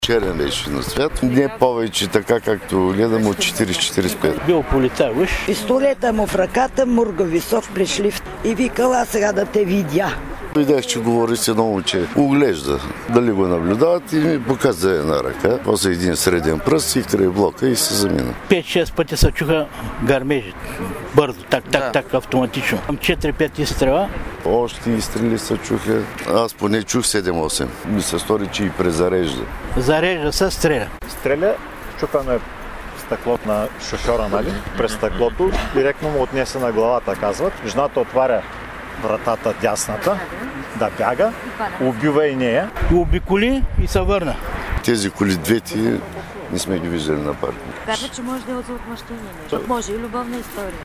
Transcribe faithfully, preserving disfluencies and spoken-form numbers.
Черен беше на свят. Не повече така, както гледам от четирийсет до четирийсет и пет. Бил полицай, виж. Пистолета му в ръката, Мургависов пришли и викала сега да те видя. Видях, че говори с едно момче. Оглежда дали го наблюдават и ми показа една ръка. После един среден пръст и край блока и се замина. пет-шест пъти се чуха гармежи. Бързо, так, так, да. так, автоматично. четири-пет изстрела. Още изстрели се чуха. Аз поне чух седем-осем. Ми се стори, че и презарежда. Зарежда се, стреля. Стреля, чупено е стъклото на шофьора, нали? През стъклото, директно му отнесе на главата, казват. Жената отваря вратата дясната, да бяга, убива и нея. Обиколи и се върна. Тези коли двете не сме ги виждали на паркинг. Казва, че може да е за отмъщение. Може и любовна история.